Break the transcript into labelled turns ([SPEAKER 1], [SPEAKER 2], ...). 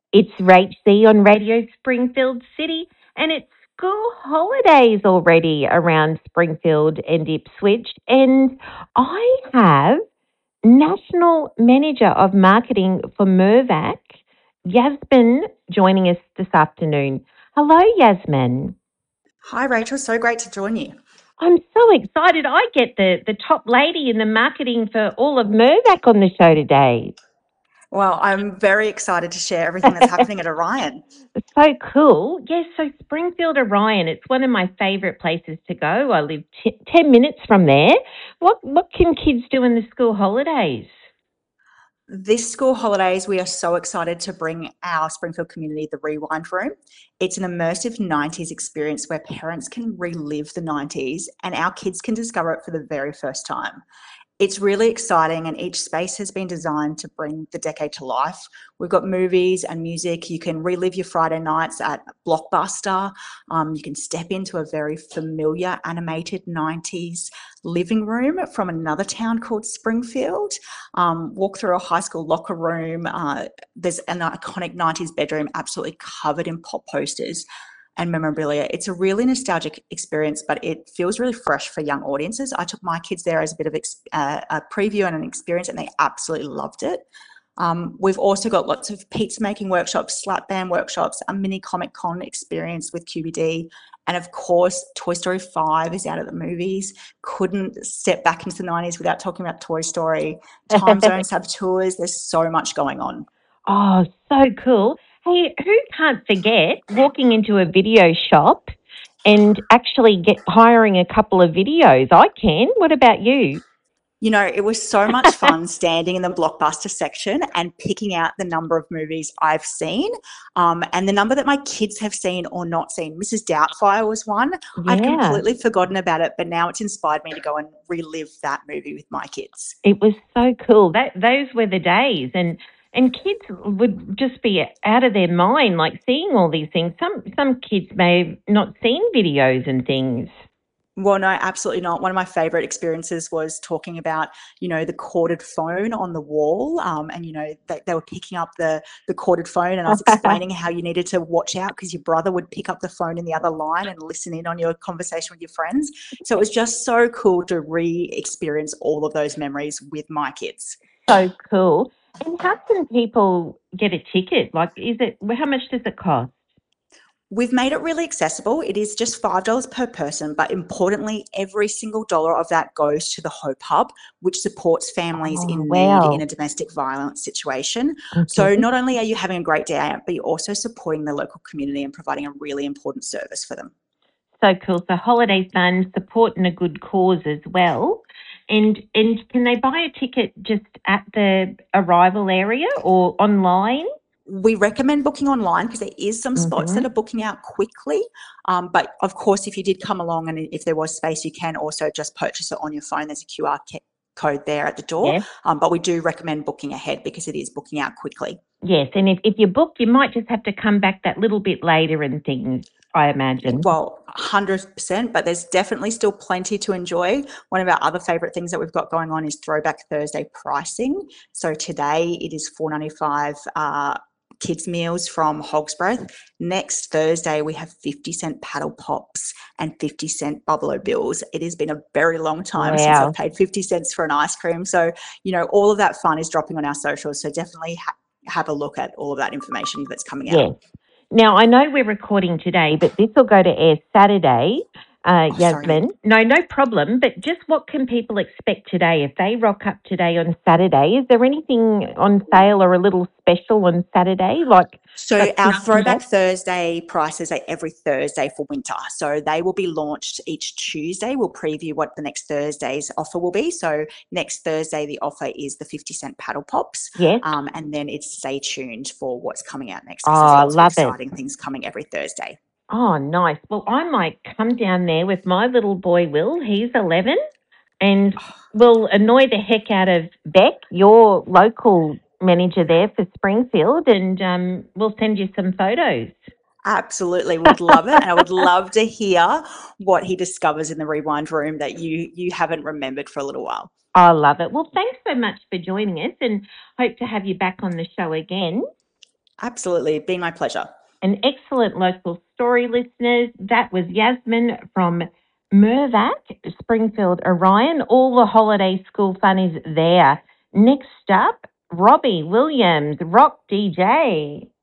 [SPEAKER 1] It's Rach C on Radio Springfield City, and it's school holidays already around Springfield and Ipswich. And I have National Manager of Marketing for Mirvac, Yasmin, joining us this afternoon. Hello, Yasmin.
[SPEAKER 2] Hi, Rachel. So great to join you.
[SPEAKER 1] I'm so excited. I get the top lady in the marketing for all of Mirvac on the show today.
[SPEAKER 2] Well, I'm very excited to share everything that's happening at Orion.
[SPEAKER 1] So cool. Yes, so Springfield Orion, it's one of my favourite places to go. I live 10 minutes from there. What can kids do in the school holidays?
[SPEAKER 2] This school holidays, we are so excited to bring our Springfield community the Rewind Room. It's an immersive 90s experience where parents can relive the 90s and our kids can discover it for the very first time. It's really exciting, and each space has been designed to bring the decade to life. We've got movies and music. You can relive your Friday nights at Blockbuster. You can step into a very familiar animated 90s living room from another town called Springfield. Walk through a high school locker room. There's an iconic 90s bedroom absolutely covered in pop posters and memorabilia. It's a really nostalgic experience, but it feels really fresh for young audiences. I took my kids there as a bit of a preview and an experience, and they absolutely loved it. We've also got lots of pizza making workshops, slap band workshops, a mini Comic Con experience with QBD. And of course, Toy Story 5 is out at the movies. Couldn't step back into the 90s without talking about Toy Story. Time Zone Saboteurs. There's so much going on.
[SPEAKER 1] Oh, so cool. Hey, who can't forget walking into a video shop and actually hiring a couple of videos? I can. What about you?
[SPEAKER 2] You know, it was so much fun standing in the Blockbuster section and picking out the number of movies I've seen, and the number that my kids have seen or not seen. Mrs. Doubtfire was one. I'd
[SPEAKER 1] Yeah.
[SPEAKER 2] completely forgotten about it, but now it's inspired me to go and relive that movie with my kids.
[SPEAKER 1] It was so cool. Those were the days, and kids would just be out of their mind, like seeing all these things. Some kids may have not seen videos and things.
[SPEAKER 2] Well, no, absolutely not. One of my favorite experiences was talking about, the corded phone on the wall. And, they were picking up the corded phone, and I was explaining how you needed to watch out because your brother would pick up the phone in the other line and listen in on your conversation with your friends. So it was just so cool to re-experience all of those memories with my kids.
[SPEAKER 1] So cool. And how can people get a ticket? Like, how much does it cost?
[SPEAKER 2] We've made it really accessible. It is just $5 per person, but importantly, every single dollar of that goes to the Hope Hub, which supports families
[SPEAKER 1] Oh,
[SPEAKER 2] in need in
[SPEAKER 1] wow.
[SPEAKER 2] a domestic violence situation. So
[SPEAKER 1] Mhm.
[SPEAKER 2] not only are you having a great day out, but you're also supporting the local community and providing a really important service for them.
[SPEAKER 1] So cool. So holiday fun, supporting a good cause as well. And can they buy a ticket just at the arrival area or online?
[SPEAKER 2] We recommend booking online because there is some spots
[SPEAKER 1] Mm-hmm.
[SPEAKER 2] that are booking out quickly. But of course, if you did come along and if there was space, you can also just purchase it on your phone. There's a QR code there at the door.
[SPEAKER 1] Yes.
[SPEAKER 2] But we do recommend booking ahead because it is booking out quickly.
[SPEAKER 1] Yes. And if you book, you might just have to come back that little bit later and things, I imagine.
[SPEAKER 2] Well, 100%, but there's definitely still plenty to enjoy. One of our other favourite things that we've got going on is Throwback Thursday pricing. So today it is $4.95 kids meals from Hog's Breath. Next Thursday we have 50-cent paddle pops and 50-cent Buffalo Bills. It has been a very long time since I've
[SPEAKER 1] Wow.
[SPEAKER 2] paid 50 cents for an ice cream. So, all of that fun is dropping on our socials. So definitely have a look at all of that information that's coming out.
[SPEAKER 1] Yes. Now, I know we're recording today, but this will go to air Saturday,
[SPEAKER 2] Oh, sorry.
[SPEAKER 1] Yasmin. No problem. But just what can people expect today? If they rock up today on Saturday, is there anything on sale or a little special on Saturday? Like
[SPEAKER 2] So
[SPEAKER 1] perhaps
[SPEAKER 2] our
[SPEAKER 1] gift
[SPEAKER 2] Throwback
[SPEAKER 1] shop?
[SPEAKER 2] Thursday prices are every Thursday for winter. So they will be launched each Tuesday. We'll preview what the next Thursday's offer will be. So next Thursday, the offer is the 50-cent paddle pops.
[SPEAKER 1] Yes.
[SPEAKER 2] And then it's stay tuned for what's coming out next
[SPEAKER 1] Oh,
[SPEAKER 2] because there's
[SPEAKER 1] I
[SPEAKER 2] lots of
[SPEAKER 1] love it.
[SPEAKER 2] exciting things coming every Thursday.
[SPEAKER 1] Oh, nice. Well, I might come down there with my little boy, Will. He's 11, and we'll annoy the heck out of Beck, your local manager there for Springfield, and we'll send you some photos.
[SPEAKER 2] Absolutely, would love it, and I would love to hear what he discovers in the rewind room that you haven't remembered for a little while.
[SPEAKER 1] I love it. Well, thanks so much for joining us, and hope to have you back on the show again.
[SPEAKER 2] Absolutely. Been my pleasure.
[SPEAKER 1] An excellent local story, listeners. That was Yasmin from Mirvac, Springfield, Orion. All the holiday school fun is there. Next up, Robbie Williams, Rock DJ.